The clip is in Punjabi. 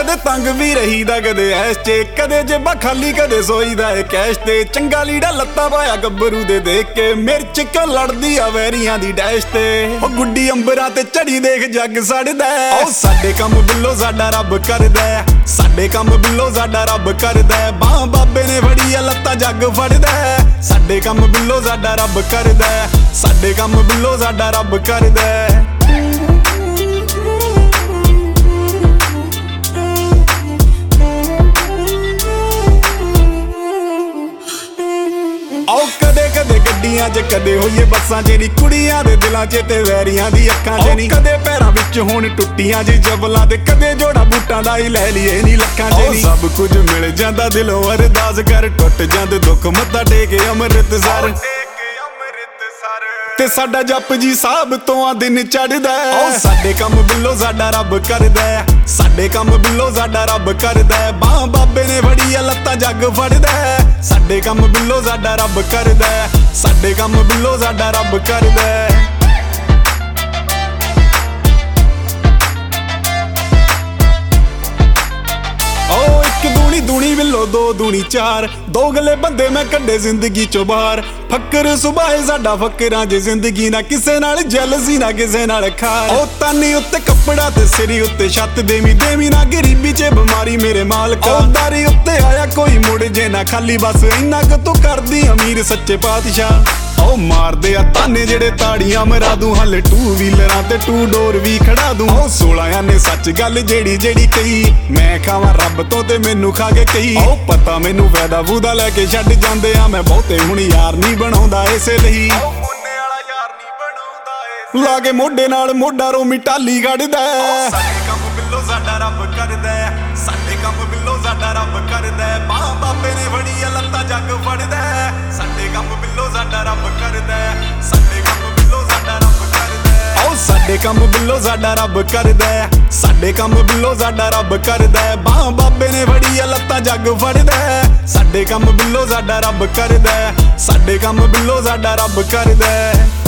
ਕਦੇ ਤੰਗ ਵੀ ਰਹੀਦਾ ਕਦੇ ਐਸ ਚ, ਕਦੇ ਜੇਬਾਂ ਖਾਲੀ ਕਦੇ ਸੋਈਦਾ ਏ ਕੈਸ਼ ਤੇ। ਚੰਗਾ ਲੀੜਾ ਲੱਤਾ ਪਾਇਆ ਗੱਭਰੂ ਦੇ ਦੇਖ ਕੇ, ਮਿਰਚ ਕਿਉਂ ਲੜਦੀ ਆ ਵੈਰੀਆਂ ਦੀ ਡੈਸ਼ ਤੇ। ਉਹ ਗੁੱਡੀ ਅੰਬਰਾਂ ਤੇ ਚੜੀ ਦੇਖ ਜੱਗ ਸੜਦਾ। ਉਹ ਸਾਡੇ ਕੰਮ ਬਿੱਲੋ ਸਾਡਾ ਰੱਬ ਕਰਦਾ, ਸਾਡੇ ਕੰਮ ਬਿੱਲੋ ਸਾਡਾ ਰੱਬ ਕਰਦਾ। ਬਾਹ ਬਾਬੇ ਨੇ ਫੜੀ ਆ ਲੱਤਾਂ ਜੱਗ ਫੜਦਾ। ਸਾਡੇ ਕੰਮ ਬਿੱਲੋ ਸਾਡਾ ਰੱਬ ਕਰਦਾ, ਸਾਡੇ ਕੰਮ ਬਿੱਲੋ ਸਾਡਾ ਰੱਬ ਕਰਦਾ। ਆਓ ਕਦੇ ਕਦੇ ਗੱਡੀਆਂ 'ਚ ਕਦੇ ਹੋਈਏ ਬੱਸਾਂ 'ਚ ਨੀ, ਕੁੜੀਆਂ ਦੇ ਦਿਲਾਂ 'ਚ ਤੇ ਵੈਰੀਆਂ ਦੀ ਅੱਖਾਂ 'ਚ ਨੀ। ਕਦੇ ਪੈਰਾਂ ਵਿੱਚ ਹੁਣ ਟੁੱਟੀਆਂ ਜੀ ਜਬਲਾਂ ਤੇ, ਕਦੇ ਜੋੜਾ ਬੂਟਾਂ ਦਾ ਹੀ ਲੈ ਲਈਏ ਨੀ ਲੱਖਾਂ 'ਚ ਨੀ। ਸਭ ਕੁਝ ਮਿਲ ਜਾਂਦਾ ਦਿਲੋਂ ਅਰਦਾਸ ਕਰ, ਟੁੱਟ ਜਾਂਦੇ ਦੁੱਖ ਮੱਥਾ ਟੇਕ ਅੰਮ੍ਰਿਤਸਰ ਤੇ ਸਾਡਾ ਜਪ ਜੀ ਸਾਹਿਬ ਤੋਂ ਆ ਦਿਨ ਚੜਦਾ। ਉਹ ਸਾਡੇ ਕੰਮ ਬਿੱਲੋ ਸਾਡਾ ਰੱਬ ਕਰਦਾ, ਸਾਡੇ ਕੰਮ ਬਿੱਲੋ ਸਾਡਾ ਰੱਬ ਕਰਦਾ। ਬਾਹ ਬਾਬੇ ਨੇ ਫੜੀ ਆ ਲੱਤਾਂ ਜੱਗ ਫੜਦਾ। ਸਾਡੇ ਕੰਮ ਬਿੱਲੋ ਸਾਡਾ ਰੱਬ ਕਰਦਾ, ਸਾਡੇ ਕੰਮ ਬਿੱਲੋ ਸਾਡਾ ਰੱਬ ਕਰਦਾ। ਦੂਣੀ ਬਿੱਲੋ ਦੋ ਦੂਣੀ ਚਾਰ, ਦੋਗਲੇ ਬੰਦੇ ਮੈਂ ਕੱਢੇ ਜ਼ਿੰਦਗੀ ਚੋਂ ਬਾਹਰ। ਫੱਕਰ ਸੁਭਾਏ ਸਾਡਾ ਫੱਕਰਾਂ 'ਚ ਜ਼ਿੰਦਗੀ, ਨਾ ਕਿਸੇ ਨਾਲ ਜੈਲਸੀ ਨਾ ਕਿਸੇ ਨਾਲ ਖਾਰ। ਉਹ ਤਾਨੀ ਉੱਤੇ ਕੱਪੜਾ ਤੇ ਸਿਰੀ ਉੱਤੇ ਛੱਤ, ਦੇਵੀ ਦੇਵੀ ਨਾ ਗਰੀਬੀ 'ਚ ਬਿਮਾਰੀ ਮੇਰੇ ਮਾਲਕਾ। ਦਾਰੀ ਉੱਤੇ ਆਇਆ ਕੋਈ ਮੁੜ ਜੇ ਨਾ ਖਾਲੀ, ਬਸ ਇੰਨਾ ਕੁ ਤੂੰ ਕਰਦੀ ਅਮੀਰ ਸੱਚੇ ਪਾਤਸ਼ਾਹ। ਉਹ ਮਾਰਦੇ ਆ ਤਾਨੇ ਜਿਹੜੇ ਤਾੜੀਆਂ ਮਰਾ ਦੂੰ, ਹਾਲੇ ਟੂ ਵੀਲਰਾਂ ਤੇ ਟੂ ਡੋਰ ਵੀ ਖੜਾ ਦੂੰ। ਉਹ 16 ਨੇ ਸੱਚ ਗੱਲ ਜਿਹੜੀ ਜਿਹੜੀ ਕਹੀ, ਮੈਂ ਖਾਵਾਂ ਰੱਬ ਤੋਂ ਤੇ ਮੈਨੂੰ ਖਾ ਕੇ ਕਹੀ। ਉਹ ਪਤਾ ਮੈਨੂੰ ਵੈਦਾ ਵੂਦਾ ਲੈ ਕੇ ਛੱਡ ਜਾਂਦੇ ਆ, ਮੈਂ ਬਹੁਤੇ ਹੁਣ ਯਾਰ ਨਹੀਂ ਬਣਾਉਂਦਾ ਇਸੇ ਲਈ। ਲਾ ਕੇ ਮੋਢੇ ਨਾਲ ਮੋਢਾ ਰੋਮੀ ਟਾਲੀ ਕੱਢਦਾ। ਸਾਡੇ ਕੰਮ ਬਿੱਲੋ ਸਾਡਾ ਰੱਬ ਕਰਦਾ, ਸਾਡੇ ਕੰਮ ਬਿੱਲੋ ਸਾਡਾ ਰੱਬ ਕਰਦਾ। ਬਾਹ ਬਾਬੇ ਨੇ ਫੜੀ ਆ ਲੱਤਾਂ ਜੱਗ ਫੜਦਾ। ਸਾਡੇ ਕੰਮ ਬਿੱਲੋ ਸਾਡਾ ਰੱਬ ਕਰਦਾ, ਸਾਡੇ ਕੰਮ ਬਿੱਲੋ ਸਾਡਾ ਰੱਬ ਕਰਦਾ। ਆਓ ਸਾਡੇ ਕੰਮ ਬਿੱਲੋ ਸਾਡਾ ਰੱਬ ਕਰਦਾ, ਸਾਡੇ ਕੰਮ ਬਿੱਲੋ ਸਾਡਾ ਰੱਬ ਕਰਦਾ। ਬਾਹ ਬਾਬੇ ਨੇ ਫੜੀ ਆ ਲੱਤਾਂ ਜੱਗ ਫੜਦਾ। ਸਾਡੇ ਕੰਮ ਬਿੱਲੋ ਸਾਡਾ ਰੱਬ ਕਰਦਾ, ਸਾਡੇ ਕੰਮ ਬਿੱਲੋ ਸਾਡਾ ਰੱਬ ਕਰਦਾ।